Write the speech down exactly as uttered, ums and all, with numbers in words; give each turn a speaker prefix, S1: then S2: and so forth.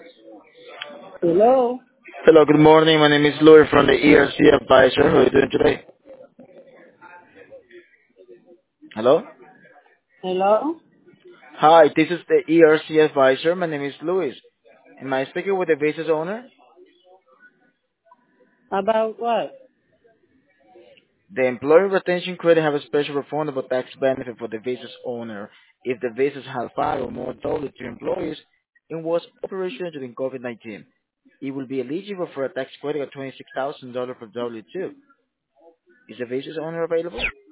S1: Hello?
S2: Hello, good morning. My name is Louis from the E R C Advisor. How are you doing today? Hello?
S1: Hello?
S2: Hi, this is the E R C Advisor. My name is Louis. Am I speaking with the business owner?
S1: About what?
S2: The Employee Retention Credit have a special refundable tax benefit for the business owner if the business has five or more W two employees and was operational during COVID nineteen. It will be eligible for a tax credit of twenty-six thousand dollars per W two. Is the business owner available?